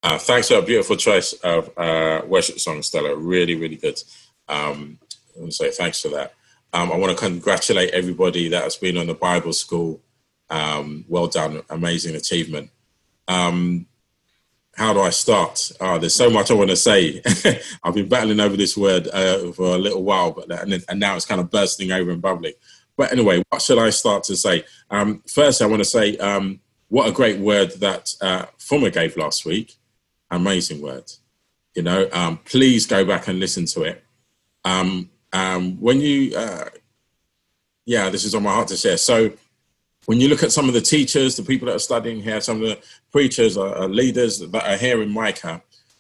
Thanks for a beautiful choice of worship song, Stella. Really, really good. I want to say thanks for that. I want to congratulate everybody that has been on the Bible school. Well done, amazing achievement. How do I start? There's so much I want to say. I've been battling over this word for a little while, but and now it's kind of bursting over and bubbling. But anyway, what should I start to say? First, I want to say what a great word that Fuma gave last week. Amazing word. You know, please go back and listen to it. When you, this is on my heart to share. So when you look at some of the teachers, the people that are studying here, some of the preachers or leaders that are here in Micah,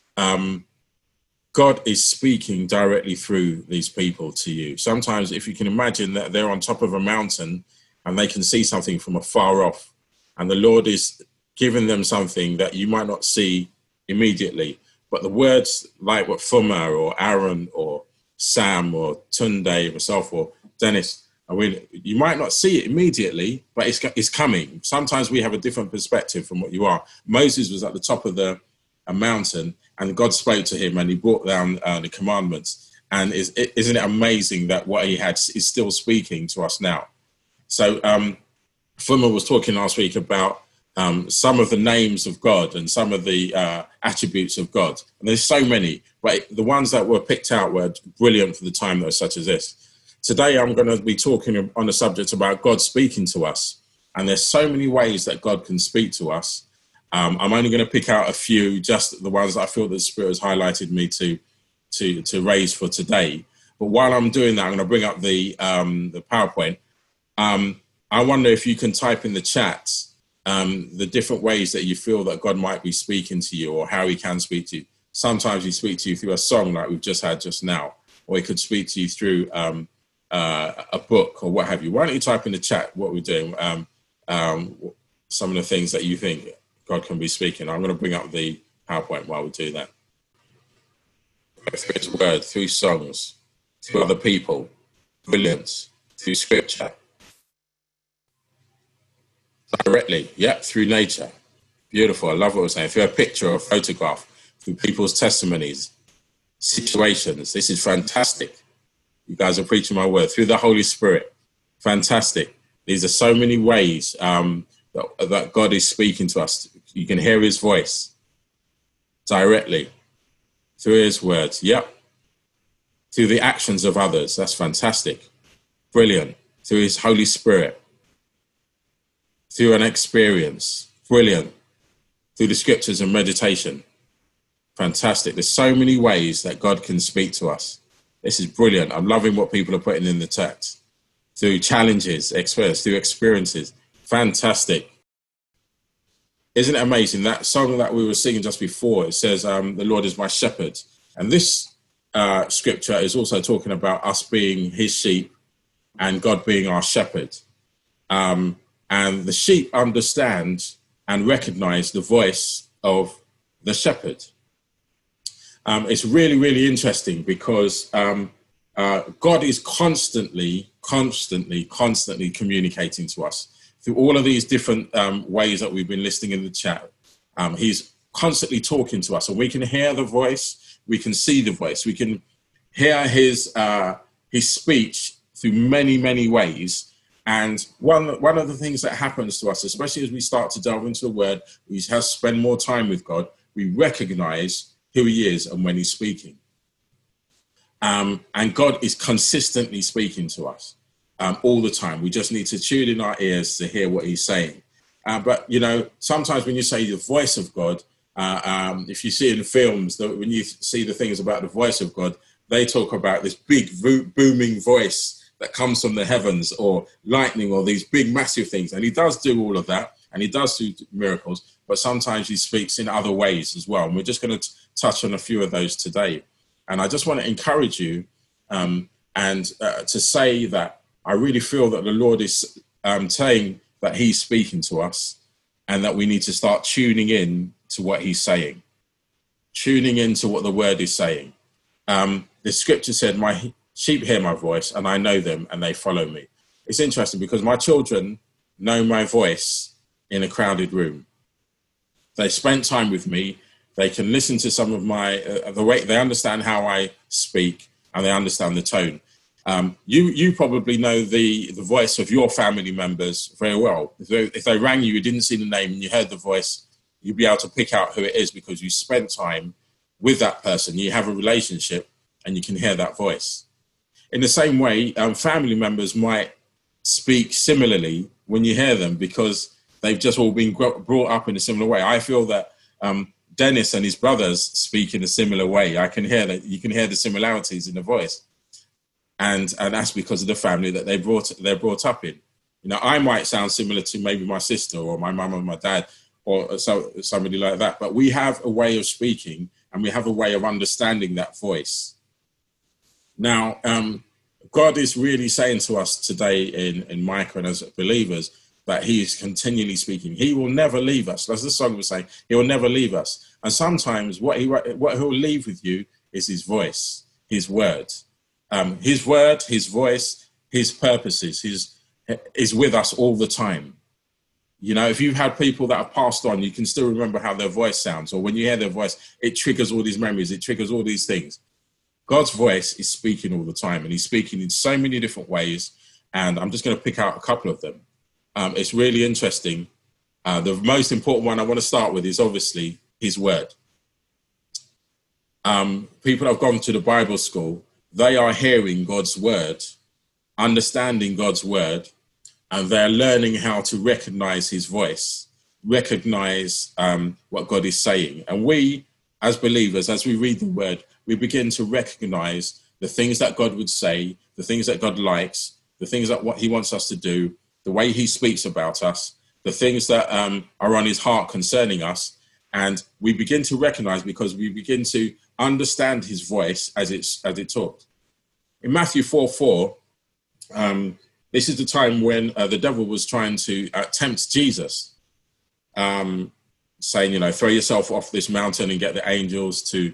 God is speaking directly through these people to you. Sometimes if you can imagine that they're on top of a mountain and they can see something from afar off, and the Lord is giving them something that you might not see immediately. But the words like what Fuma or Aaron or Sam or Tunde, myself or Dennis, I mean, you might not see it immediately, but it's coming. Sometimes we have a different perspective from what you are. Moses was at the top of a mountain, and God spoke to him, and he brought down the commandments. And isn't it amazing that what he had is still speaking to us now? So Fuma was talking last week about some of the names of God and some of the attributes of God. And there's so many, but the ones that were picked out were brilliant for the time that was such as this. Today, I'm going to be talking on a subject about God speaking to us. And there's so many ways that God can speak to us. I'm only going to pick out a few, just the ones that I feel that the Spirit has highlighted me to raise for today. But while I'm doing that, I'm going to bring up the PowerPoint. I wonder if you can type in the chat the different ways that you feel that God might be speaking to you, or how he can speak to you. Sometimes he speaks to you through a song like we've just had just now, or he could speak to you through a book or what have you. Why don't you type in the chat what we're doing, some of the things that you think God can be speaking. I'm going to bring up the PowerPoint while we do that. Through his word, through songs, through other people, brilliance, through scripture. Directly, through nature. Beautiful. I love what we're saying. Through a picture or a photograph, through people's testimonies, situations. This is fantastic. You guys are preaching my word. Through the Holy Spirit. Fantastic. These are so many ways that God is speaking to us. You can hear his voice directly through his words. Through the actions of others. That's fantastic. Brilliant. Through his Holy Spirit. Through an experience. Brilliant. Through the scriptures and meditation. Fantastic. There's so many ways that God can speak to us. This is brilliant. I'm loving what people are putting in the text. Through challenges, through experiences. Fantastic. Isn't it amazing? That song that we were singing just before, it says, the Lord is my shepherd. And this scripture is also talking about us being his sheep and God being our shepherd. And the sheep understand and recognize the voice of the shepherd. It's really, really interesting because God is constantly communicating to us through all of these different ways that we've been listing in the chat. He's constantly talking to us, and we can hear the voice, we can see the voice, we can hear his speech through many, many ways. And one of the things that happens to us, especially as we start to delve into the word, we have to spend more time with God, we recognize who he is and when he's speaking. And God is consistently speaking to us all the time. We just need to tune in our ears to hear what he's saying. But, you know, sometimes when you say the voice of God, if you see in films, when you see the things about the voice of God, they talk about this big booming voice that comes from the heavens, or lightning, or these big massive things. And he does do all of that, and he does do miracles, but sometimes he speaks in other ways as well. And we're just going to touch on a few of those today. And I just want to encourage you to say that I really feel that the Lord is saying that he's speaking to us, and that we need to start tuning in to what he's saying, tuning into what the word is saying. The scripture said, my sheep hear my voice, and I know them, and they follow me. It's interesting because my children know my voice in a crowded room. They spent time with me. They can listen to some of my, the way they understand how I speak, and they understand the tone. You probably know the voice of your family members very well. If they rang you, you didn't see the name and you heard the voice, you'd be able to pick out who it is because you spent time with that person. You have a relationship and you can hear that voice. In the same way, family members might speak similarly when you hear them because they've just all been brought up in a similar way. I feel that Dennis and his brothers speak in a similar way. I can hear that. You can hear the similarities in the voice. And that's because of the family that they're brought up in. You know, I might sound similar to maybe my sister or my mum or my dad or somebody like that, but we have a way of speaking and we have a way of understanding that voice. Now, God is really saying to us today in Micah and as believers that he is continually speaking. He will never leave us. As the song was saying, he will never leave us. And sometimes what he'll leave with you is his voice, his word. His word, his voice, his purposes, is with us all the time. You know, if you've had people that have passed on, you can still remember how their voice sounds. Or when you hear their voice, it triggers all these memories. It triggers all these things. God's voice is speaking all the time, and he's speaking in so many different ways. And I'm just going to pick out a couple of them. It's really interesting. The most important one I want to start with is obviously his word. People have gone to the Bible school. They are hearing God's word, understanding God's word, and they're learning how to recognize his voice, recognize what God is saying. And we, as believers, as we read the word, we begin to recognize the things that God would say, the things that God likes, the things that what he wants us to do, the way he speaks about us, the things that are on his heart concerning us. And we begin to recognize because we begin to understand his voice as it talked. In Matthew 4:4, this is the time when the devil was trying to tempt Jesus, saying, you know, throw yourself off this mountain and get the angels to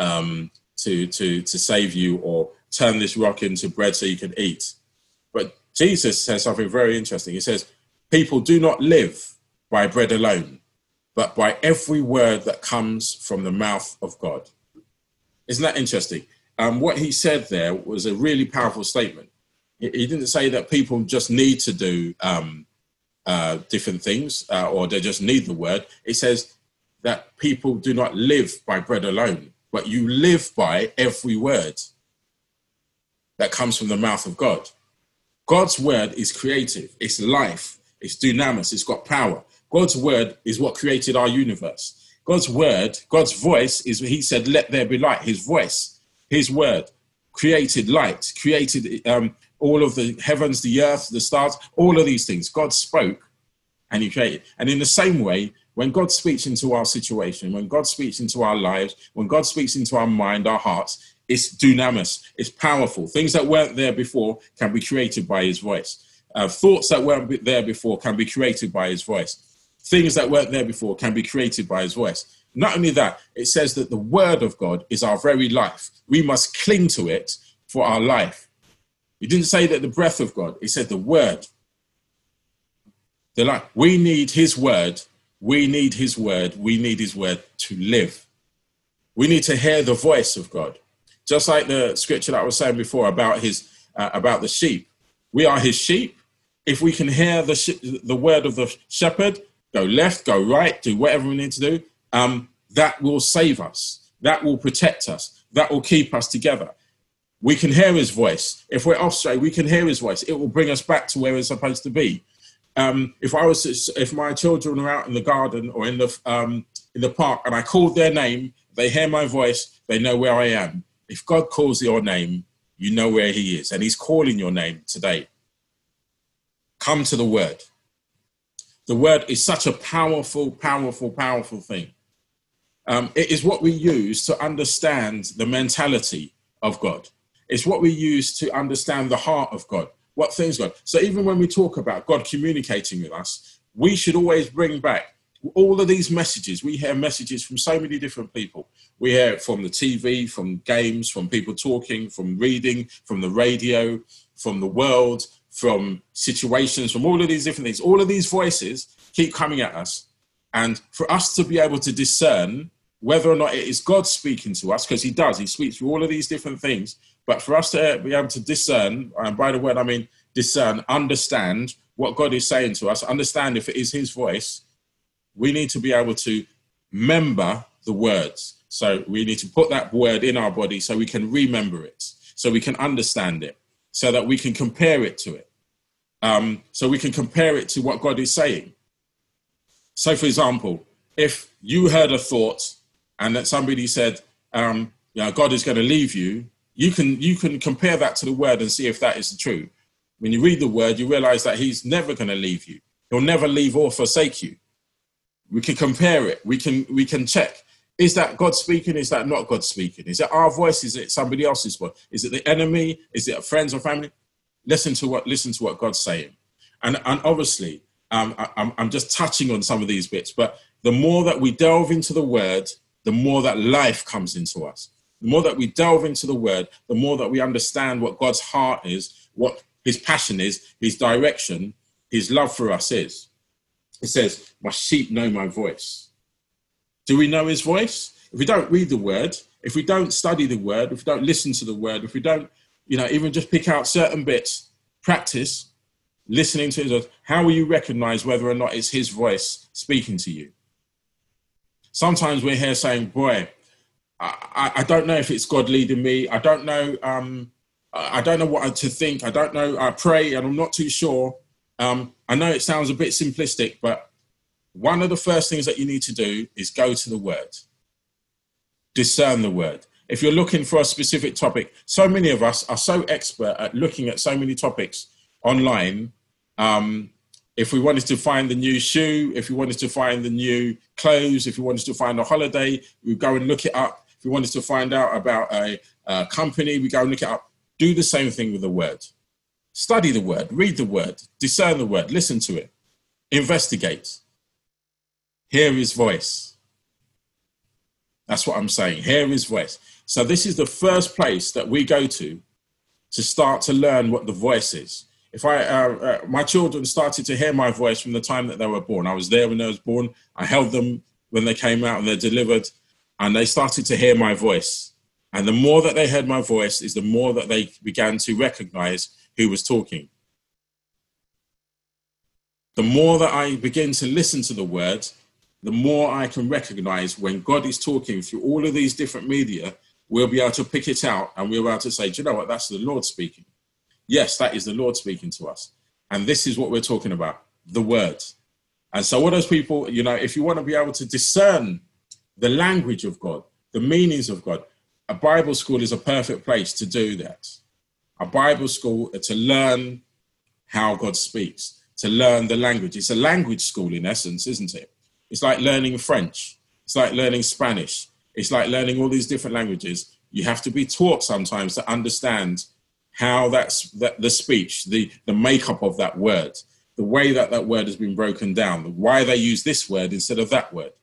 save you, or turn this rock into bread so you can eat. But Jesus says something very interesting. He says, people do not live by bread alone, but by every word that comes from the mouth of God. Isn't that interesting? What he said there was a really powerful statement. He didn't say that people just need to do different things or they just need the word. It says that people do not live by bread alone, but you live by every word that comes from the mouth of God. God's word is creative. It's life. It's dunamis. It's got power. God's word is what created our universe. God's word, God's voice is, he said, let there be light. His voice, his word created light, created all of the heavens, the earth, the stars, all of these things. God spoke and he created. And in the same way, when God speaks into our situation, when God speaks into our lives, when God speaks into our mind, our hearts, it's dunamis, it's powerful. Things that weren't there before can be created by his voice. Thoughts that weren't there before can be created by his voice. Things that weren't there before can be created by his voice. Not only that, it says that the word of God is our very life. We must cling to it for our life. It didn't say that the breath of God, it said the word. The life. We need his word. We need his word. We need his word to live. We need to hear the voice of God. Just like the scripture that I was saying before about about the sheep. We are his sheep. If we can hear the word of the shepherd, go left, go right, do whatever we need to do, that will save us. That will protect us. That will keep us together. We can hear his voice. If we're off straight, we can hear his voice. It will bring us back to where we're supposed to be. If my children are out in the garden or in the park and I called their name, they hear my voice, they know where I am. If God calls your name, you know where he is, and he's calling your name today. Come to the word. The word is such a powerful, powerful, powerful thing. It is what we use to understand the mentality of God. It's what we use to understand the heart of God, what things God. So even when we talk about God communicating with us, we should always bring back all of these messages. We hear messages from so many different people. We hear it from the TV, from games, from people talking, from reading, from the radio, from the world, from situations, from all of these different things. All of these voices keep coming at us. And for us to be able to discern whether or not it is God speaking to us, because he does, he speaks through all of these different things. But for us to be able to discern, and by the word I mean discern, understand what God is saying to us, understand if it is his voice, we need to be able to remember the words. So we need to put that word in our body so we can remember it, so we can understand it, so that we can compare it to it. So we can compare it to what God is saying. So for example, if you heard a thought and that somebody said, God is going to leave you, you can compare that to the word and see if that is true. When you read the word, you realize that he's never going to leave you. He'll never leave or forsake you. We can compare it. We can check. Is that God speaking? Is that not God speaking? Is it our voice? Is it somebody else's voice? Is it the enemy? Is it friends or family? Listen to what God's saying. And obviously, I'm just touching on some of these bits, but the more that we delve into the word, the more that life comes into us. The more that we delve into the word, the more that we understand what God's heart is, what his passion is, his direction, his love for us is. It says, my sheep know my voice. Do we know his voice? If we don't read the word, if we don't study the word, if we don't listen to the word, if we don't, even just pick out certain bits, practice listening to his voice, how will you recognize whether or not it's his voice speaking to you? Sometimes we're here saying, boy, I don't know if it's God leading me. I don't know. I don't know what to think. I don't know. I pray and I'm not too sure. I know it sounds a bit simplistic, but one of the first things that you need to do is go to the word. Discern the word. If you're looking for a specific topic, so many of us are so expert at looking at so many topics online. If we wanted to find the new shoe, if we wanted to find the new clothes, if we wanted to find a holiday, we go and look it up. If we wanted to find out about a company, we go and look it up. Do the same thing with the word. Study the word, read the word, discern the word, listen to it, investigate. Hear his voice. That's what I'm saying. Hear his voice. So this is the first place that we go to start to learn what the voice is. If my children started to hear my voice from the time that they were born. I was there when they was born. I held them when they came out and they're delivered, and they started to hear my voice. And the more that they heard my voice is the more that they began to recognize who was talking. The more that I begin to listen to the word, the more I can recognize when God is talking through all of these different media, we'll be able to pick it out and we'll be able to say, do you know what? That's the Lord speaking. Yes, that is the Lord speaking to us. And this is what we're talking about, the word. And so what those people, if you want to be able to discern the language of God, the meanings of God, a Bible school is a perfect place to do that. A Bible school to learn how God speaks, to learn the language. It's a language school in essence, isn't it? It's like learning French. It's like learning Spanish. It's like learning all these different languages. You have to be taught sometimes to understand how the speech, the makeup of that word, the way that word has been broken down, why they use this word instead of that word.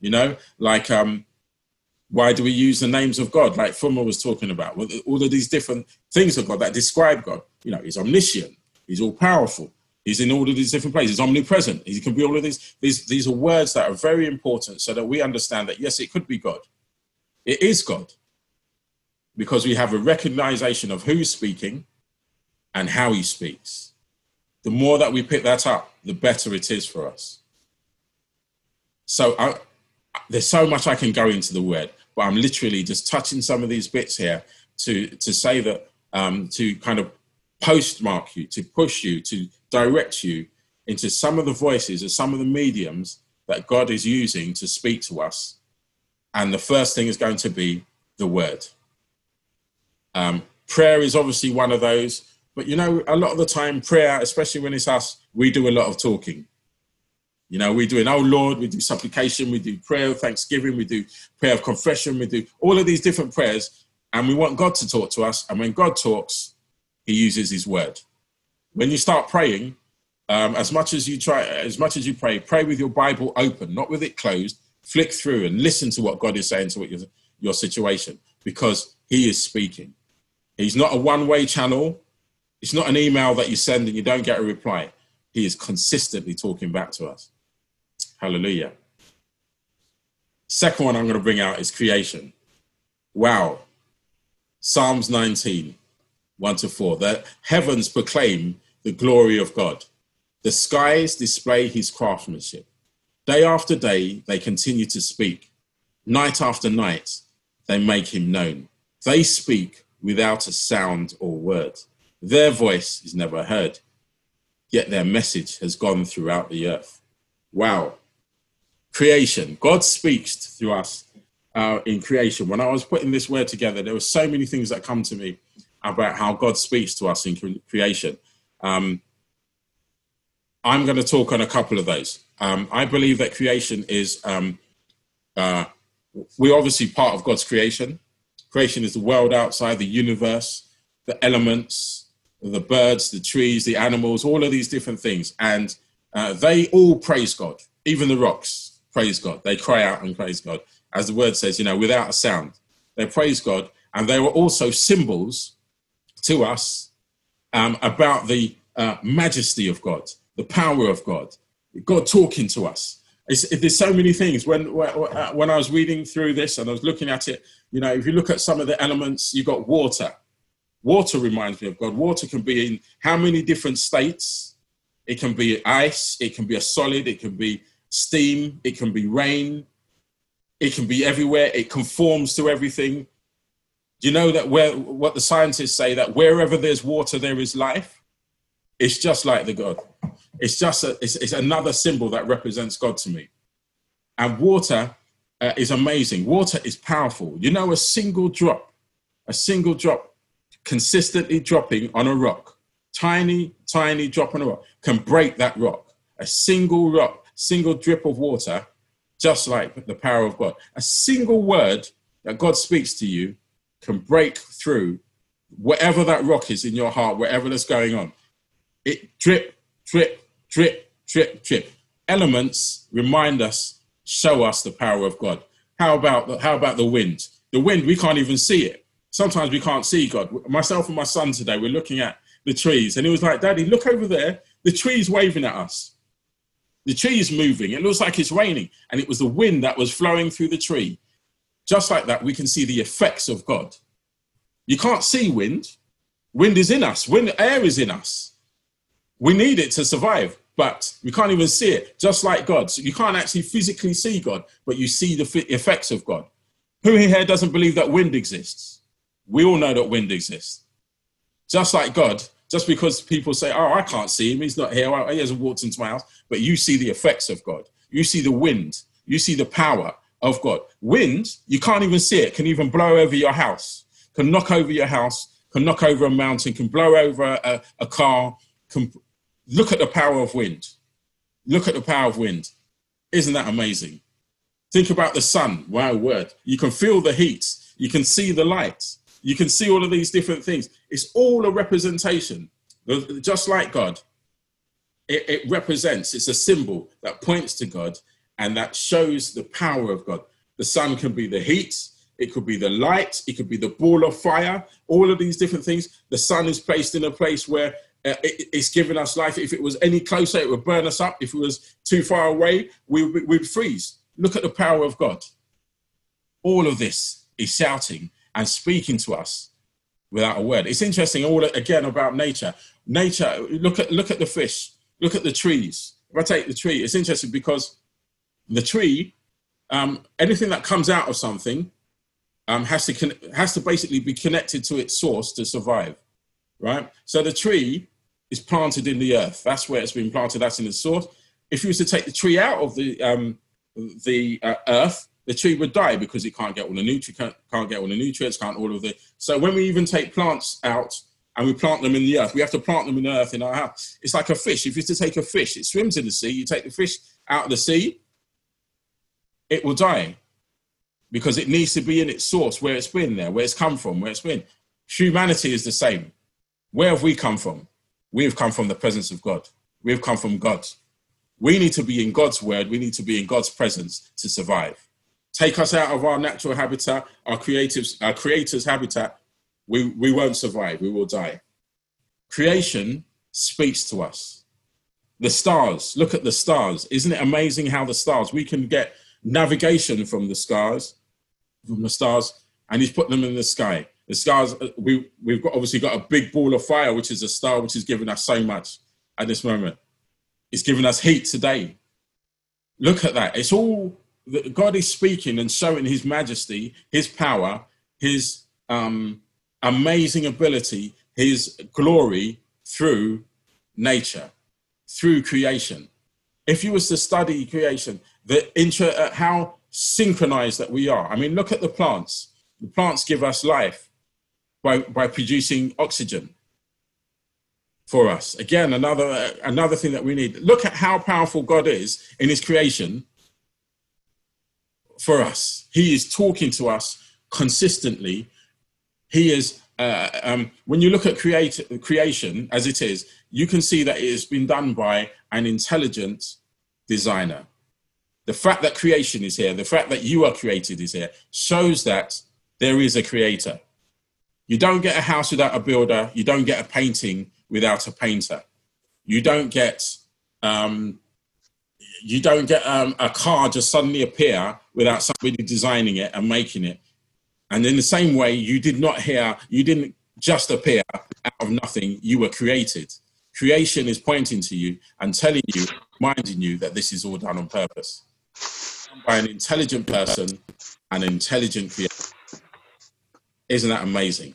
Why do we use the names of God, like Fuma was talking about? All of these different things of God that describe God. He's omniscient. He's all powerful. He's in all of these different places. He's omnipresent. He can be all of these. These are words that are very important so that we understand that, yes, it could be God. It is God. Because we have a recognition of who's speaking and how he speaks. The more that we pick that up, the better it is for us. So there's so much I can go into the word, but I'm literally just touching some of these bits here to say that, to kind of postmark you, to push you, to direct you into some of the voices or some of the mediums that God is using to speak to us. And the first thing is going to be the word. Prayer is obviously one of those, but a lot of the time prayer, especially when it's us, we do a lot of talking. We do an oh Lord, we do supplication, we do prayer of thanksgiving, we do prayer of confession, we do all of these different prayers, and we want God to talk to us. And when God talks, he uses his word. When you start praying, as much as you pray with your Bible open, not with it closed, flick through and listen to what God is saying to your situation, because he is speaking. He's not a one-way channel. It's not an email that you send and you don't get a reply. He is consistently talking back to us. Hallelujah. Second one I'm going to bring out is creation. Wow. Psalms 19, 1-4. The heavens proclaim the glory of God. The skies display his craftsmanship. Day after day, they continue to speak. Night after night, they make him known. They speak without a sound or word. Their voice is never heard, yet their message has gone throughout the earth. Wow. Creation. God speaks through us in creation. When I was putting this word together, there were so many things that come to me about how God speaks to us in creation. I'm going to talk on a couple of those. I believe that creation is, we're obviously part of God's creation. Creation is the world outside, the universe, the elements, the birds, the trees, the animals, all of these different things. And they all praise God. Even the rocks praise God. They cry out and praise God. As the word says, without a sound. They praise God. And they were also symbols to us about the majesty of God, the power of God, God talking to us. There's so many things. When I was reading through this and I was looking at it, if you look at some of the elements, you've got water. Water reminds me of God. Water can be in how many different states? It can be ice, it can be a solid, it can be steam, it can be rain, it can be everywhere, it conforms to everything. Do you know that what the scientists say, that wherever there's water, there is life? It's just like the God. It's just it's another symbol that represents God to me. And water is amazing. Water is powerful. A single drop consistently dropping on a rock, tiny drop on a rock, can break that rock. A single drip of water, just like the power of God. A single word that God speaks to you can break through whatever that rock is in your heart, whatever that's going on. It drip, drip, drip, drip, drip. Elements remind us, show us the power of God. How about the wind? The wind, we can't even see it. Sometimes we can't see God. Myself and my son today, we're looking at the trees, and he was like, "Daddy, look over there. The tree's waving at us. The tree is moving. It looks like it's raining." And it was the wind that was flowing through the tree. Just like that, we can see the effects of God. You can't see wind. Wind is in us. Air is in us. We need it to survive, but we can't even see it, just like God. So you can't actually physically see God, but you see the effects of God. Who here doesn't believe that wind exists? We all know that wind exists. Just like God, just because people say, "Oh, I can't see him, he's not here, he hasn't walked into my house," but you see the effects of God. You see the wind. You see the power of God. Wind, you can't even see it, can even blow over your house, can knock over your house, can knock over a mountain, can blow over a car, can... Look at the power of wind. Look at the power of wind. Isn't that amazing? Think about the sun. Wow, word. You can feel the heat. You can see the light. You can see all of these different things. It's all a representation. Just like God, it represents, it's a symbol that points to God and that shows the power of God. The sun can be the heat. It could be the light. It could be the ball of fire. All of these different things. The sun is placed in a place where it's given us life. If it was any closer, it would burn us up. If it was too far away, we'd freeze. Look at the power of God. All of this is shouting and speaking to us without a word. It's interesting, again, about nature. Nature, look at the fish. Look at the trees. If I take the tree, it's interesting because the tree, anything that comes out of something has to basically be connected to its source to survive, right? So the tree is planted in the earth. That's where it's been planted. That's in the source. If you was to take the tree out of the earth, the tree would die because it can't get all the nutrients, can't all of the. So when we even take plants out and we plant them in the earth, we have to plant them in the earth in our house. It's like a fish. If you was to take a fish, it swims in the sea. You take the fish out of the sea, it will die because it needs to be in its source, where it's been there, where it's come from, where it's been. Humanity is the same. Where have we come from? We've come from the presence of God. We've come from God. We need to be in God's word. We need to be in God's presence to survive. Take us out of our natural habitat, our creator's habitat. We won't survive. We will die. Creation speaks to us. The stars, look at the stars. Isn't it amazing how the stars, we can get navigation from the stars, and he's put them in the sky. The stars, we've obviously got a big ball of fire, which is a star, which is giving us so much at this moment. It's giving us heat today. Look at that. It's all, God is speaking and showing his majesty, his power, his amazing ability, his glory through nature, through creation. If you was to study creation, how synchronized that we are. I mean, look at the plants. The plants give us life by producing oxygen for us. Again, another thing that we need. Look at how powerful God is in his creation for us. He is talking to us consistently. He is, when you look at creation as it is, you can see that it has been done by an intelligent designer. The fact that creation is here, the fact that you are created is here, shows that there is a creator. You don't get a house without a builder. You don't get a painting without a painter. You don't get a car just suddenly appear without somebody designing it and making it. And in the same way, you didn't just appear out of nothing. You were created. Creation is pointing to you and telling you, reminding you that this is all done on purpose by an intelligent person, an intelligent creator. Isn't that amazing?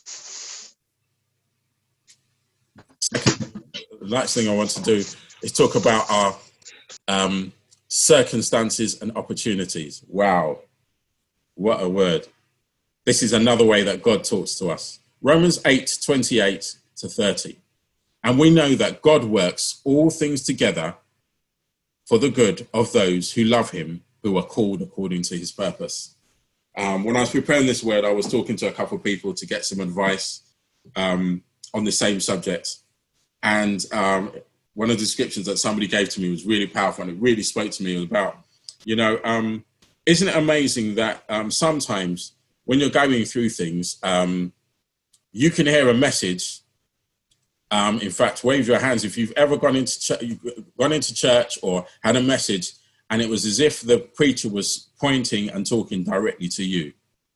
Second, the next thing I want to do is talk about our circumstances and opportunities. Wow, what a word. This is another way that God talks to us. Romans 8:28-30. And we know that God works all things together for the good of those who love him, who are called according to his purpose. When I was preparing this word, I was talking to a couple of people to get some advice on the same subject. And one of the descriptions that somebody gave to me was really powerful, and it really spoke to me. It was about, isn't it amazing that sometimes when you're going through things, you can hear a message. In fact, wave your hands if you've ever gone into church or had a message, and it was as if the preacher was pointing and talking directly to you.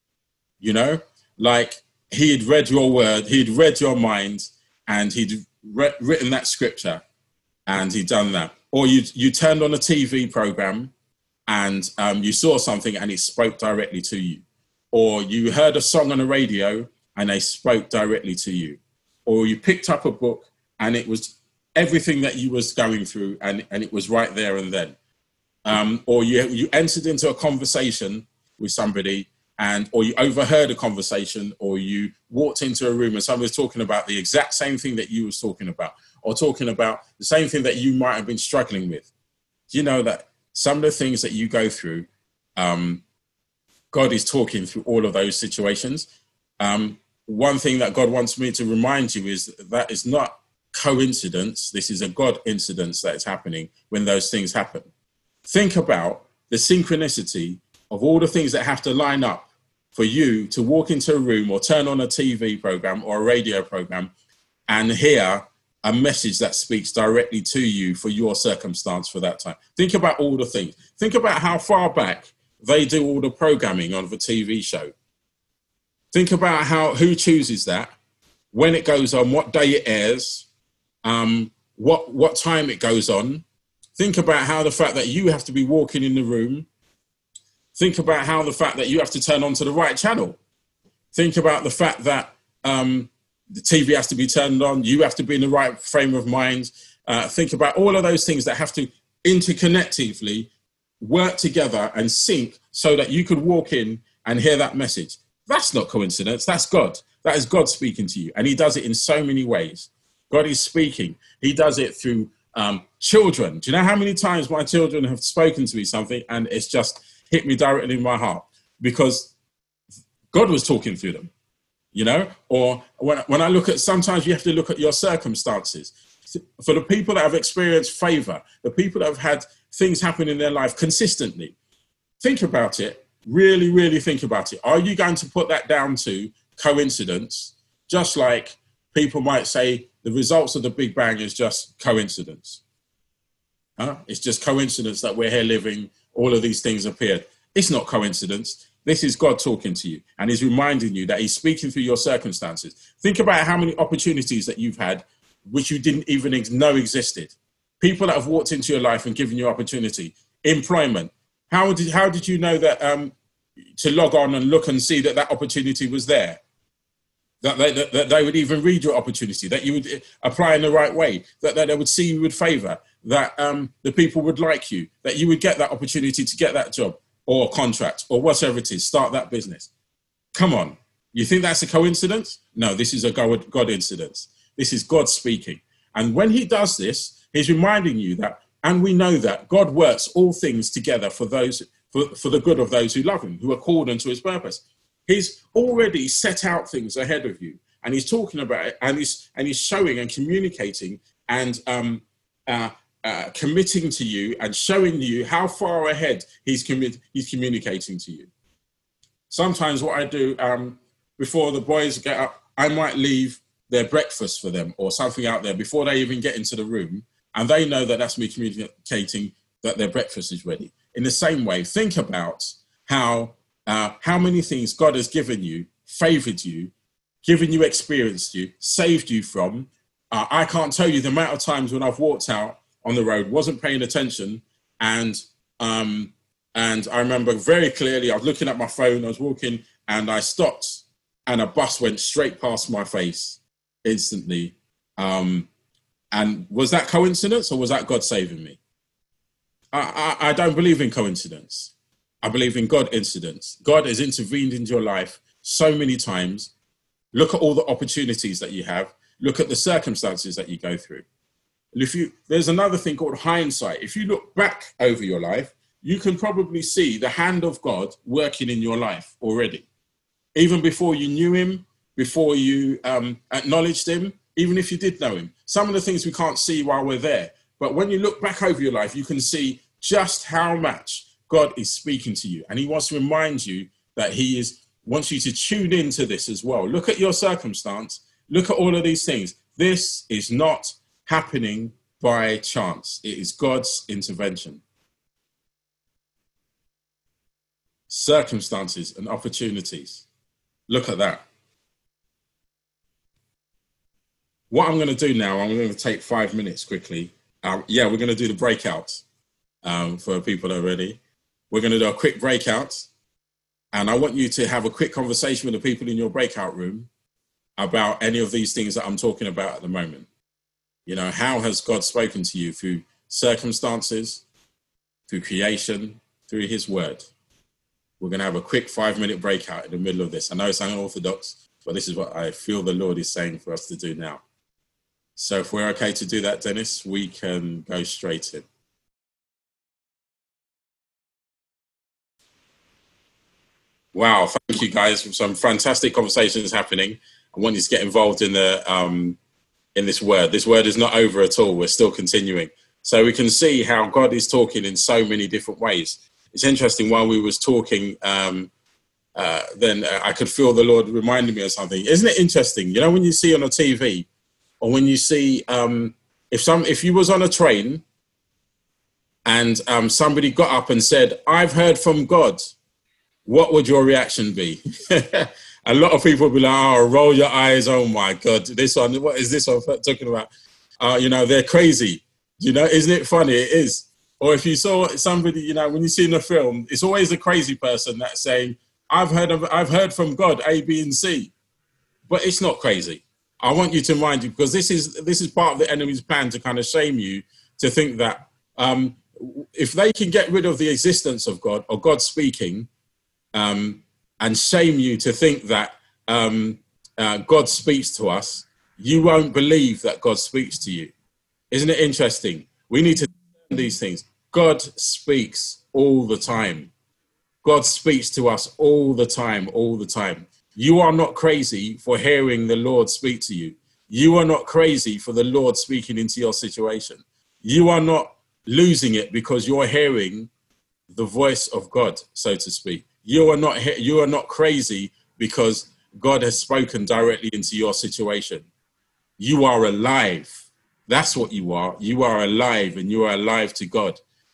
Like he had read your word, he'd read your mind, and he'd written that scripture, and he'd done that. Or you turned on a TV program and you saw something and it spoke directly to you. Or you heard a song on the radio and they spoke directly to you. Or you picked up a book and it was everything that you was going through, and it was right there and then. Or you entered into a conversation with somebody, or you overheard a conversation, or you walked into a room and somebody was talking about the exact same thing that you was talking about, or talking about the same thing that you might have been struggling with. Do you know that some of the things that you go through, God is talking through all of those situations? One thing that God wants me to remind you is that it's not coincidence. This is a God incidence that is happening when those things happen. Think about the synchronicity of all the things that have to line up for you to walk into a room or turn on a TV program or a radio program and hear a message that speaks directly to you for your circumstance for that time. Think about all the things. Think about how far back they do all the programming on the TV show. Think about who chooses that, when it goes on, what day it airs, what time it goes on. Think about how the fact that you have to be walking in the room. Think about how the fact that you have to turn on to the right channel. Think about the fact that the TV has to be turned on. You have to be in the right frame of mind. Think about all of those things that have to interconnectively work together and sync so that you could walk in and hear that message. That's not coincidence. That's God. That is God speaking to you. And he does it in so many ways. God is speaking. He does it through children. Do you know how many times my children have spoken to me something and it's just hit me directly in my heart? Because God was talking through them, Or when I look at, sometimes you have to look at your circumstances. For the people that have experienced favor, the people that have had things happen in their life consistently, think about it. Really, really think about it. Are you going to put that down to coincidence? Just like people might say the results of the Big Bang is just coincidence. It's just coincidence that we're here living all of these things appeared. It's not coincidence. This is God talking to you, and he's reminding you that he's speaking through your circumstances. Think about how many opportunities that you've had which you didn't even know existed. People that have walked into your life and given you opportunity. Employment. How did you know that to log on and look and see that that opportunity was there? That they would even read your opportunity, that you would apply in the right way, that they would see you with favor, that the people would like you, that you would get that opportunity to get that job or contract or whatever it is, start that business. Come on. You think that's a coincidence? No, this is a God incidence. This is God speaking. And when he does this, he's reminding you that, and we know that God works all things together for the good of those who love him, who are called unto his purpose. He's already set out things ahead of you, and he's talking about it, and he's showing and communicating and committing to you and showing you how far ahead he's communicating to you. Sometimes what I do before the boys get up, I might leave their breakfast for them or something out there before they even get into the room, and they know that that's me communicating that their breakfast is ready. In the same way, think about how many things God has given you, favored you, given you, experienced you, saved you from. I can't tell you the amount of times when I've walked out on the road, wasn't paying attention, and I remember very clearly, I was looking at my phone, I was walking, and I stopped, and a bus went straight past my face instantly. And was that coincidence, or was that God saving me? I don't believe in coincidence. I believe in God incidents. God has intervened into your life so many times. Look at all the opportunities that you have. Look at the circumstances that you go through. And there's another thing called hindsight. If you look back over your life, you can probably see the hand of God working in your life already. Even before you knew him, before you acknowledged him, even if you did know him. Some of the things we can't see while we're there. But when you look back over your life, you can see just how much God is speaking to you. And he wants to remind you that wants you to tune into this as well. Look at your circumstance. Look at all of these things. This is not happening by chance. It is God's intervention. Circumstances and opportunities. Look at that. What I'm going to do now, I'm going to take 5 minutes quickly. We're going to do the breakout for people that are ready. We're going to do a quick breakout. And I want you to have a quick conversation with the people in your breakout room about any of these things that I'm talking about at the moment. You know, how has God spoken to you through circumstances, through creation, through his word? We're going to have a quick 5-minute breakout in the middle of this. I know it's unorthodox, but this is what I feel the Lord is saying for us to do now. So if we're okay to do that, Dennis, we can go straight in. Wow, thank you guys for some fantastic conversations happening. I want you to get involved in this word. This word is not over at all. We're still continuing. So we can see how God is talking in so many different ways. It's interesting, while we was talking, then I could feel the Lord reminding me of something. Isn't it interesting? You know, when you see on a TV, or when you see, if you was on a train and somebody got up and said, "I've heard from God," what would your reaction be? A lot of people would be like, "Oh, roll your eyes. Oh my God, this one, what is this one talking about?" They're crazy. You know, isn't it funny? It is. Or if you saw somebody, you know, when you see in a film, it's always a crazy person that's saying, I've heard from God, A, B, and C. But it's not crazy. I want you to mind you, because this is part of the enemy's plan to kind of shame you, to think that if they can get rid of the existence of God or God speaking, and shame you to think that God speaks to us, you won't believe that God speaks to you. Isn't it interesting? We need to learn these things. God speaks all the time. God speaks to us all the time, all the time. You are not crazy for hearing the Lord speak to you. You are not crazy for the Lord speaking into your situation. You are not losing it because you're hearing the voice of God, so to speak. You are not crazy because God has spoken directly into your situation. You are alive. That's what you are. You are alive, and you are alive to God.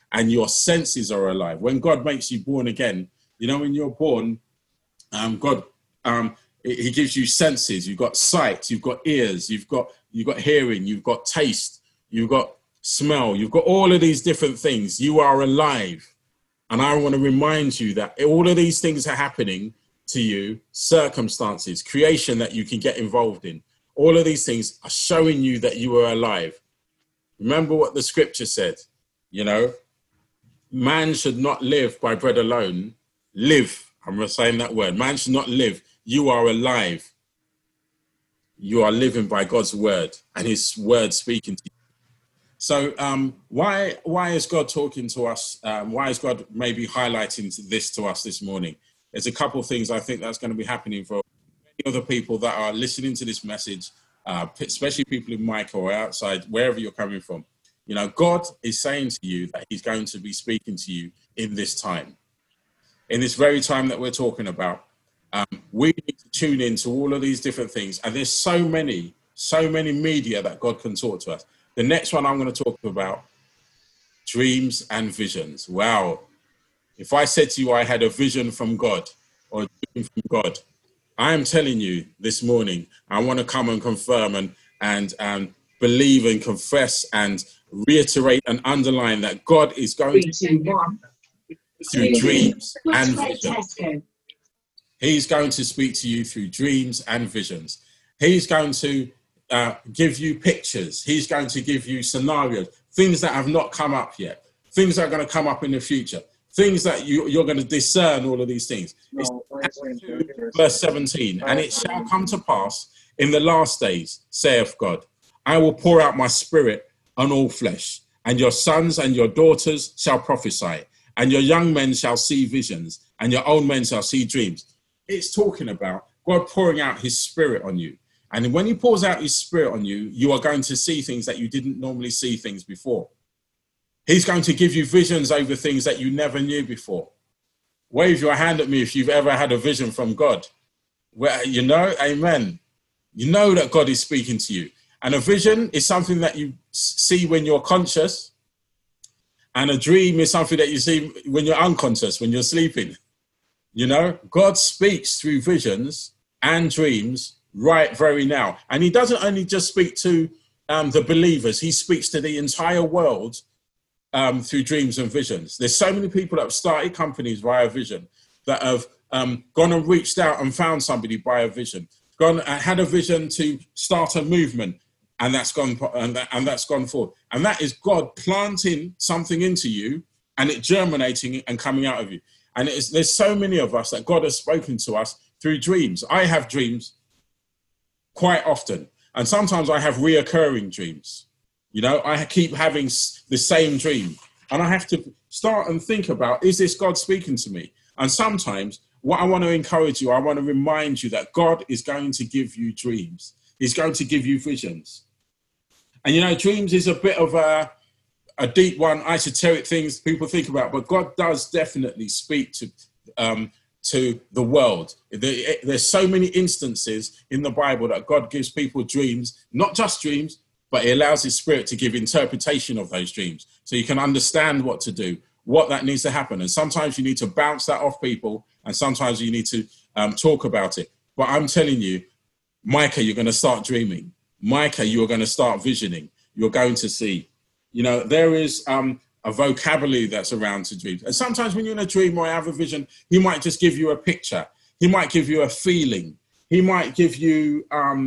and your senses are alive. When God makes you born again, you know, when you're born, God, he gives you senses. You've got sight, you've got ears, you've got hearing, you've got taste, you've got smell, you've got all of these different things. You are alive. And I want to remind you that all of these things are happening to you, circumstances, creation that you can get involved in. All of these things are showing you that you are alive. Remember what the scripture said, you know, man should not live by bread alone. Live. I'm saying that word. Man should not live. You are alive. You are living by God's word and his word speaking to you. So why is God talking to us? Why is God maybe highlighting this to us this morning? There's a couple of things I think that's going to be happening for many other people that are listening to this message, especially people in Micah or outside, wherever you're coming from. You know, God is saying to you that he's going to be speaking to you in this time. In this very time that we're talking about, we need to tune into all of these different things. And there's so many media that God can talk to us. The next one I'm going to talk about, dreams and visions. Wow. If I said to you I had a vision from God or a dream from God, I am telling you this morning, I want to come and confirm and believe and confess and reiterate and underline that God is going to through dreams and visions. He's going to speak to you through dreams and visions. He's going to give you pictures. He's going to give you scenarios, things that have not come up yet, things that are going to come up in the future, things that you're going to discern, all of these things. Verse 17, and it shall come to pass in the last days, saith God, I will pour out my spirit on all flesh, and your sons and your daughters shall prophesy, and your young men shall see visions, and your old men shall see dreams. It's talking about God pouring out his spirit on you. And when he pours out his spirit on you, you are going to see things that you didn't normally see things before. He's going to give you visions over things that you never knew before. Wave your hand at me if you've ever had a vision from God. Well, you know, amen. You know that God is speaking to you. And a vision is something that you see when you're conscious. And a dream is something that you see when you're unconscious, when you're sleeping. You know, God speaks through visions and dreams right very now. And he doesn't only just speak to the believers, he speaks to the entire world through dreams and visions. There's so many people that have started companies via vision, that have gone and reached out and found somebody by a vision, gone and had a vision to start a movement, and that's gone forward. And that is God planting something into you and it germinating and coming out of you. And there's so many of us that God has spoken to us through dreams. I have dreams quite often. And sometimes I have reoccurring dreams. You know, I keep having the same dream. And I have to start and think about, is this God speaking to me? And sometimes what I want to encourage you, I want to remind you that God is going to give you dreams. He's going to give you visions. And, you know, dreams is a bit of a deep one, esoteric things people think about, but God does definitely speak to the world. There's so many instances in the Bible that God gives people dreams, not just dreams, but he allows his spirit to give interpretation of those dreams. So you can understand what to do, what that needs to happen. And sometimes you need to bounce that off people, and sometimes you need to talk about it. But I'm telling you, Micah, you're going to start dreaming. Micah, you're going to start visioning. You're going to see. You know, there is a vocabulary that's around to dreams. And sometimes when you're in a dream or have a vision, he might just give you a picture. He might give you a feeling. He might give you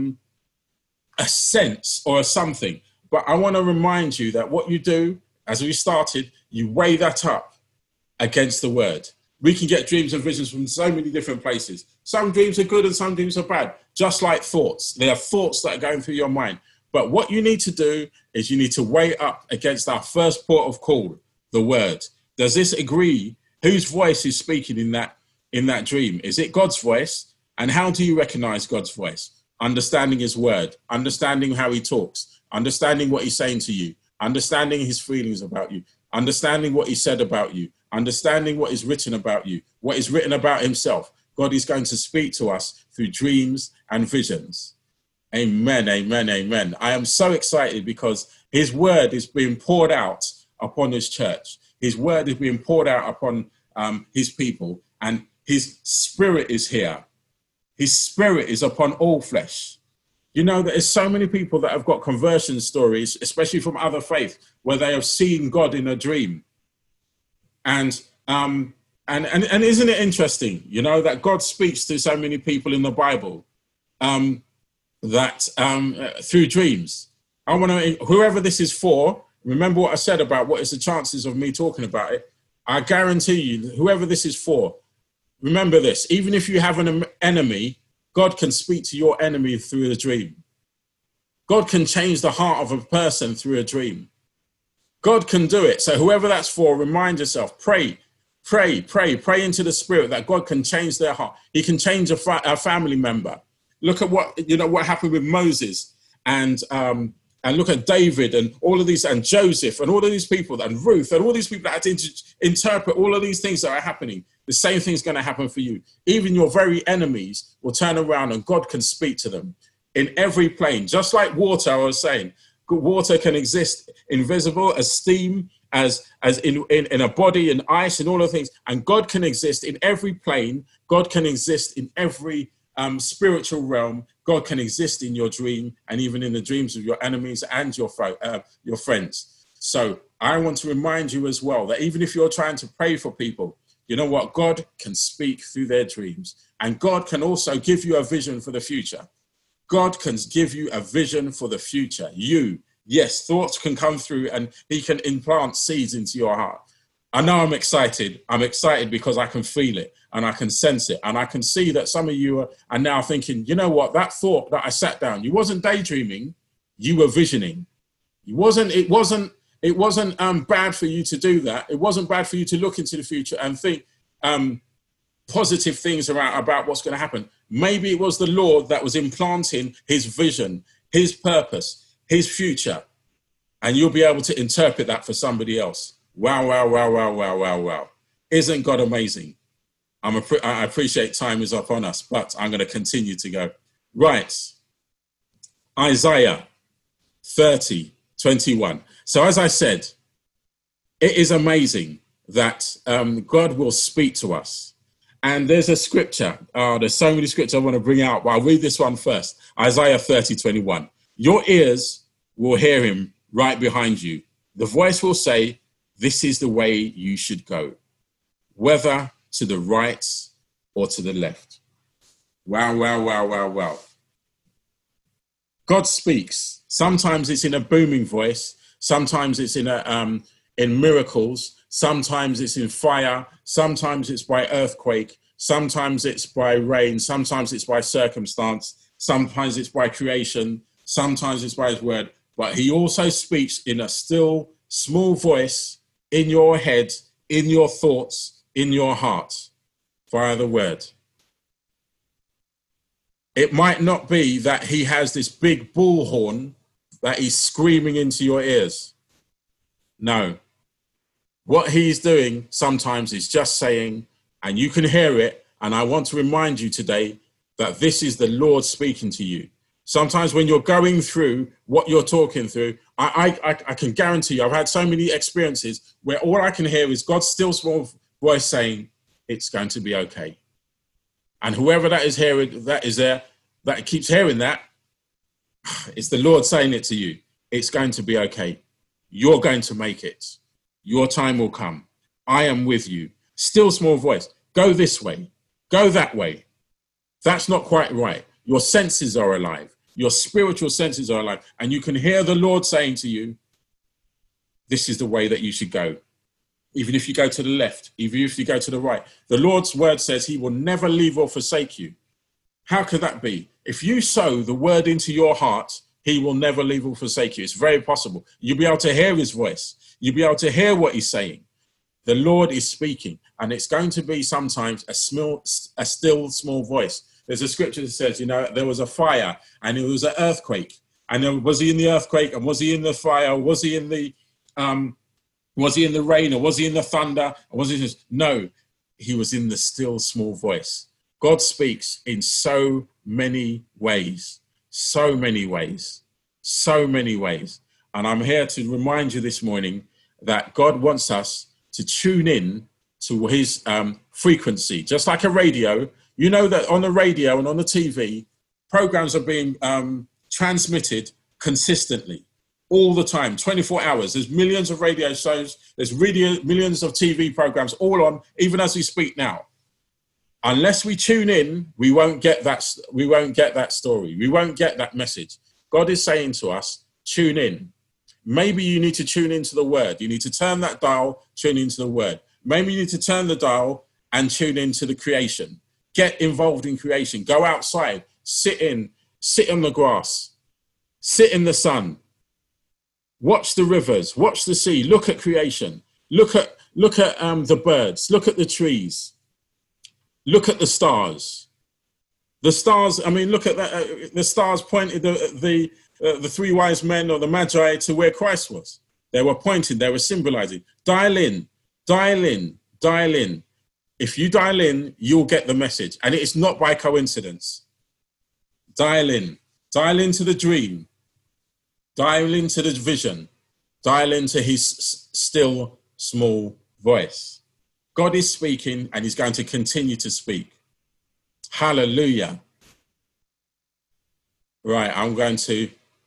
a sense or a something. But I want to remind you that what you do, as we started, you weigh that up against the word. We can get dreams and visions from so many different places. Some dreams are good and some dreams are bad, just like thoughts. There are thoughts that are going through your mind. But what you need to do is you need to weigh up against our first port of call, the word. Does this agree? Whose voice is speaking in that dream? Is it God's voice? And how do you recognize God's voice? Understanding his word, understanding how he talks, understanding what he's saying to you, understanding his feelings about you, understanding what he said about you, understanding what is written about you, what is written about himself. God is going to speak to us through dreams and visions. Amen, amen, amen. I am so excited because his word is being poured out upon his church. His word is being poured out upon his people, and his spirit is here. His spirit is upon all flesh. You know, there's so many people that have got conversion stories, especially from other faiths, where they have seen God in a dream. And isn't it interesting, you know, that God speaks to so many people in the Bible through dreams. I want to, whoever this is for, remember what I said about what is the chances of me talking about it. I guarantee you, whoever this is for, remember this, even if you have an enemy, God can speak to your enemy through a dream. God can change the heart of a person through a dream. God can do it. So whoever that's for, remind yourself, pray into the spirit that God can change their heart. He can change a family member. Look at what happened with Moses and look at David and all of these, and Joseph and all of these people, and Ruth and all these people that had to interpret all of these things that are happening. The same thing's going to happen for you. Even your very enemies will turn around and God can speak to them in every plane. Just like water, I was saying, water can exist invisible as steam, as in a body, in ice, and all of the things. And God can exist in every plane. God can exist in every spiritual realm. God can exist in your dream, and even in the dreams of your enemies and your friends. So I want to remind you as well that even if you're trying to pray for people, you know what? God can speak through their dreams, and God can also give you a vision for the future. God can give you a vision for the future. Yes, thoughts can come through, and he can implant seeds into your heart. I know I'm excited. I'm excited because I can feel it and I can sense it. And I can see that some of you are now thinking, you know what, that thought that I sat down, you wasn't daydreaming, you were visioning. It wasn't bad for you to do that. It wasn't bad for you to look into the future and think positive things about what's going to happen. Maybe it was the Lord that was implanting his vision, his purpose, his future, and you'll be able to interpret that for somebody else. Wow, wow, wow, wow, wow, wow, wow. Isn't God amazing? I appreciate time is up on us, but I'm going to continue to go. Right. Isaiah 30:21. So as I said, it is amazing that God will speak to us. And there's a scripture. There's so many scriptures I want to bring out, but I'll read this one first. Isaiah 30:21. Your ears will hear him right behind you. The voice will say, this is the way you should go, whether to the right or to the left. Wow, wow, wow, wow, wow. God speaks. Sometimes it's in a booming voice. Sometimes it's in miracles. Sometimes it's in fire. Sometimes it's by earthquake. Sometimes it's by rain. Sometimes it's by circumstance. Sometimes it's by creation. Sometimes it's by his word. But he also speaks in a still, small voice in your head, in your thoughts, in your heart, via the word. It might not be that he has this big bullhorn that he's screaming into your ears. No. What he's doing sometimes is just saying, and you can hear it, and I want to remind you today that this is the Lord speaking to you. Sometimes when you're going through what you're talking through, I can guarantee you, I've had so many experiences where all I can hear is God's still small voice saying, it's going to be okay. And whoever that is hearing, that is there, that keeps hearing that, it's the Lord saying it to you. It's going to be okay. You're going to make it. Your time will come. I am with you. Still small voice. Go this way. Go that way. That's not quite right. Your senses are alive. Your spiritual senses are alive. And you can hear the Lord saying to you, this is the way that you should go. Even if you go to the left, even if you go to the right. The Lord's word says he will never leave or forsake you. How could that be? If you sow the word into your heart, he will never leave or forsake you. It's very possible. You'll be able to hear his voice. You'll be able to hear what he's saying. The Lord is speaking, and it's going to be sometimes a still small voice. There's a scripture that says, you know, there was a fire and it was an earthquake. And was he in the earthquake? And was he in the fire? Was he in the rain? Or was he in the thunder? Or was he just... No, he was in the still small voice. God speaks in so many ways, so many ways, so many ways. And I'm here to remind you this morning that God wants us to tune in to his frequency. Just like a radio, you know that on the radio and on the TV, programs are being transmitted consistently all the time, 24 hours. There's millions of radio shows, there's millions of TV programs all on, even as we speak now. Unless we tune in, we won't get that story. We won't get that message. God is saying to us, tune in. Maybe you need to tune into the word. You need to turn that dial, tune into the word. Maybe you need to turn the dial and tune into the creation. Get involved in creation. Go outside, sit on the grass, sit in the sun, watch the rivers, watch the sea, look at creation, look at the birds, look at the trees, look at the stars. The stars, I mean, look at that. The stars pointed the three wise men or the magi to where Christ was. They were pointing, they were symbolizing. Dial in, dial in, dial in. If you dial in, you'll get the message. And it's not by coincidence. Dial into the dream, dial into the vision, dial into his still small voice. God is speaking and he's going to continue to speak. Hallelujah. Right, I'm going to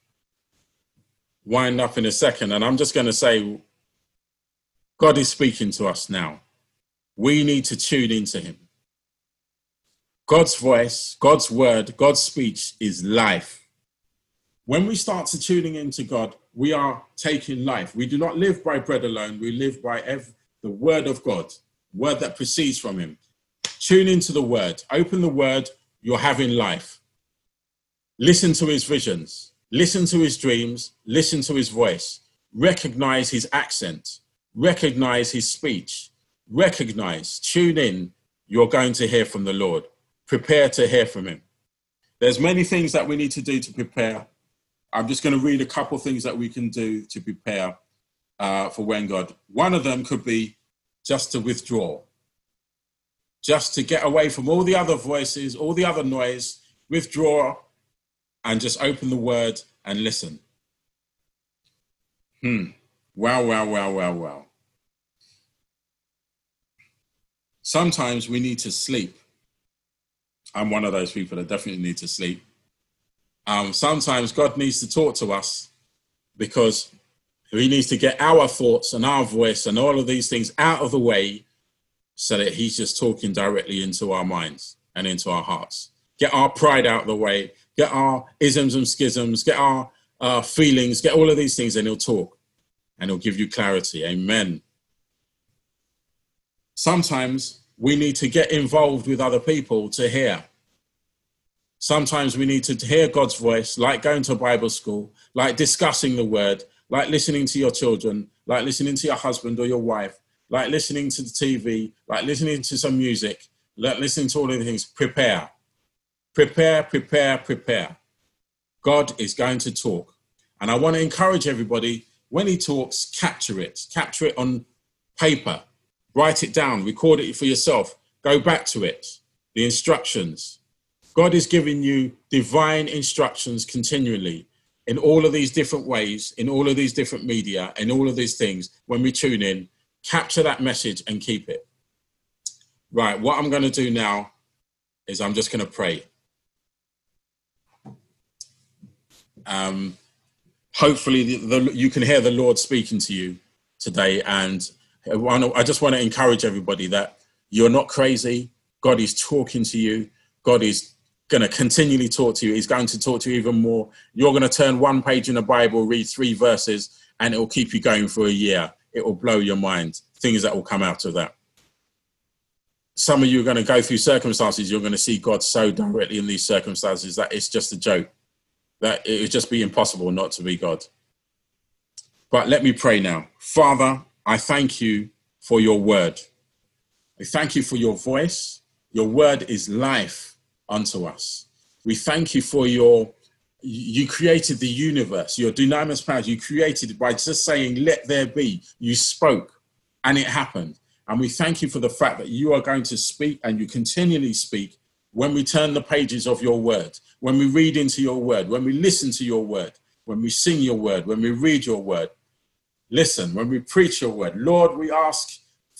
wind up in a second and I'm just going to say, God is speaking to us now. We need to tune into him. God's voice, God's word, God's speech is life. When we start to tuning into God, we are taking life. We do not live by bread alone. We live by the word of God, word that proceeds from him. Tune into the word. Open the word. You're having life. Listen to his visions. Listen to his dreams. Listen to his voice. Recognize his accent. Recognize his speech. Recognize, tune in. You're going to hear from the Lord. Prepare to hear from him. There's many things that we need to do to prepare. I'm just going to read a couple things that we can do to prepare for when God. One of them could be just to withdraw. Just to get away from all the other voices, all the other noise, withdraw and just open the word and listen. Wow. Sometimes we need to sleep. I'm one of those people that definitely need to sleep. Sometimes God needs to talk to us because he needs to get our thoughts and our voice and all of these things out of the way so that he's just talking directly into our minds and into our hearts. Get our pride out of the way, get our isms and schisms, get our feelings, get all of these things, and he'll talk and he'll give you clarity. Amen. Sometimes we need to get involved with other people to hear. Sometimes we need to hear God's voice, like going to Bible school, like discussing the word, like listening to your children, like listening to your husband or your wife, like listening to the TV, like listening to some music, like listening to all of the things. Prepare. God is going to talk. And I want to encourage everybody, when he talks, capture it on paper. Write it down, record it for yourself, go back to it, the instructions. God is giving you divine instructions continually in all of these different ways, in all of these different media, in all of these things. When we tune in, capture that message and keep it. Right, what I'm going to do now is I'm just going to pray. Hopefully you can hear the Lord speaking to you today, and I just want to encourage everybody that you're not crazy. God is talking to you. God is going to continually talk to you. He's going to talk to you even more. You're going to turn one page in the Bible, read 3 verses, and it will keep you going for a year. It will blow your mind, things that will come out of that. Some of you are going to go through circumstances. You're going to see God so directly in these circumstances that it's just a joke, that it would just be impossible not to be God. But let me pray now. Father, I thank you for your word. I thank you for your voice. Your word is life unto us. We thank you for you created the universe, your dunamis power. You created it by just saying, let there be. You spoke and it happened. And we thank you for the fact that you are going to speak, and you continually speak when we turn the pages of your word, when we read into your word, when we listen to your word, when we sing your word, when we read your word. Listen, when we preach your word. Lord, we ask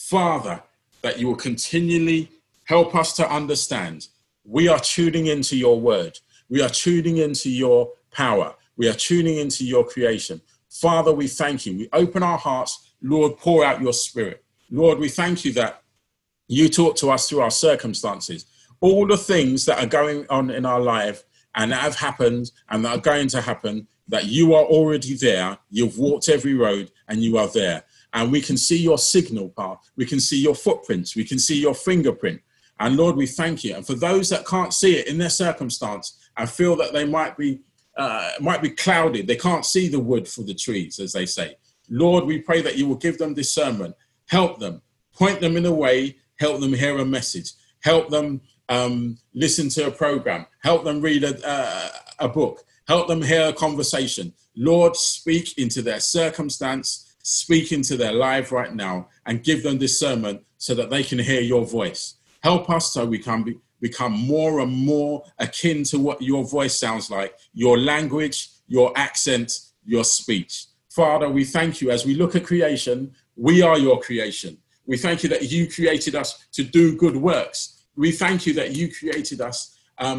Father, that you will continually help us to understand. We are tuning into your word. We are tuning into your power. We are tuning into your creation. Father, we thank you. We open our hearts. Lord, pour out your spirit. Lord, we thank you that you talk to us through our circumstances. All the things that are going on in our life and that have happened and that are going to happen, that you are already there. You've walked every road and you are there. And we can see your signal path. We can see your footprints. We can see your fingerprint. And Lord, we thank you. And for those that can't see it in their circumstance and feel that they might be clouded, they can't see the wood for the trees, as they say. Lord, we pray that you will give them discernment, help them, point them in a way, help them hear a message, help them listen to a program, help them read a book, help them hear a conversation. Lord, speak into their circumstance, speak into their life right now, and give them discernment so that they can hear your voice. Help us so we can become more and more akin to what your voice sounds like, your language, your accent, your speech. Father, we thank you as we look at creation. We are your creation. We thank you that you created us to do good works. We thank you that you created us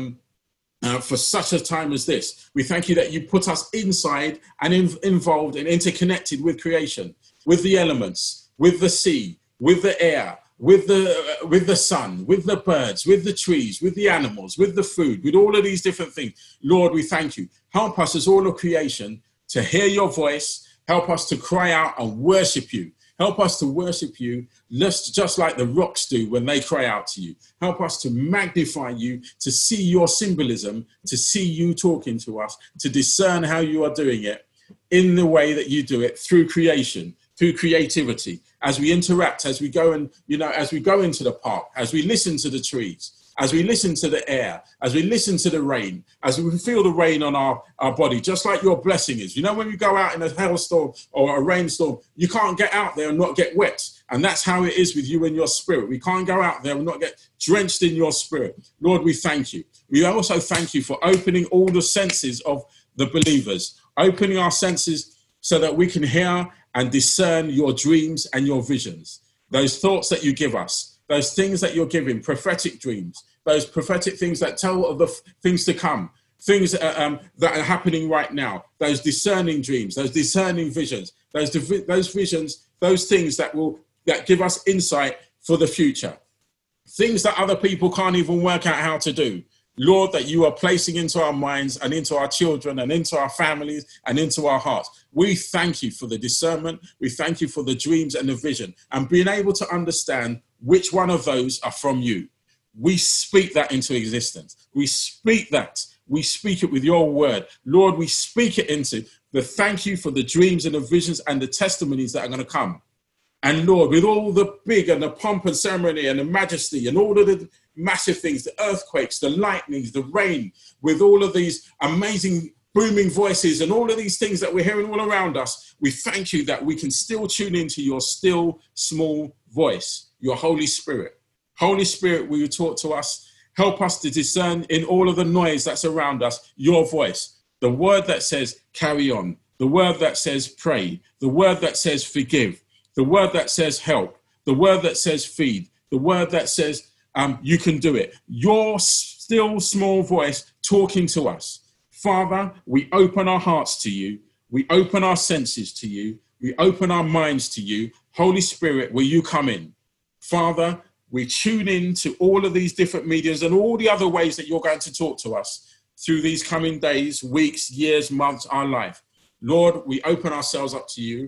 for such a time as this. We thank you that you put us inside and involved and interconnected with creation, with the elements, with the sea, with the air, with the sun, with the birds, with the trees, with the animals, with the food, with all of these different things. Lord, we thank you. Help us as all of creation to hear your voice. Help us to cry out and worship you. Help us to worship you just like the rocks do when they cry out to you. Help us to magnify you, to see your symbolism, to see you talking to us, to discern how you are doing it in the way that you do it through creation, through creativity, as we interact, as we go and, as we go into the park, as we listen to the trees, as we listen to the air, as we listen to the rain, as we feel the rain on our body, just like your blessing is. When we go out in a hailstorm or a rainstorm, you can't get out there and not get wet. And that's how it is with you and your spirit. We can't go out there and not get drenched in your spirit. Lord, we thank you. We also thank you for opening all the senses of the believers, opening our senses so that we can hear and discern your dreams and your visions, those thoughts that you give us, those things that you're giving, prophetic dreams, those prophetic things that tell of the things to come, things that are happening right now, those discerning dreams, those discerning visions, those visions, those things that give us insight for the future, things that other people can't even work out how to do. Lord, that you are placing into our minds and into our children and into our families and into our hearts. We thank you for the discernment. We thank you for the dreams and the vision and being able to understand which one of those are from you. We speak that into existence. We speak that. We speak it with your word. Lord, we speak it into the thank you for the dreams and the visions and the testimonies that are going to come. And Lord, with all the big and the pomp and ceremony and the majesty and all of the massive things, the earthquakes, the lightnings, the rain, with all of these amazing booming voices and all of these things that we're hearing all around us, we thank you that we can still tune into your still small voice, your Holy Spirit. Holy Spirit, will you talk to us? Help us to discern in all of the noise that's around us, your voice, the word that says carry on, the word that says pray, the word that says forgive, the word that says help, the word that says feed, the word that says you can do it. Your still small voice talking to us. Father, we open our hearts to you. We open our senses to you. We open our minds to you. Holy Spirit, will you come in? Father, we tune in to all of these different medias and all the other ways that you're going to talk to us through these coming days, weeks, years, months, our life. Lord, we open ourselves up to you.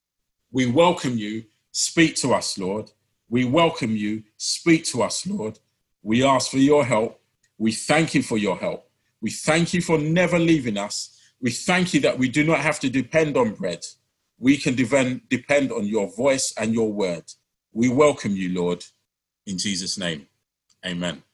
We welcome you. Speak to us, Lord. We welcome you. Speak to us, Lord. We ask for your help. We thank you for your help. We thank you for never leaving us. We thank you that we do not have to depend on bread. We can depend on your voice and your word. We welcome you, Lord, in Jesus' name. Amen.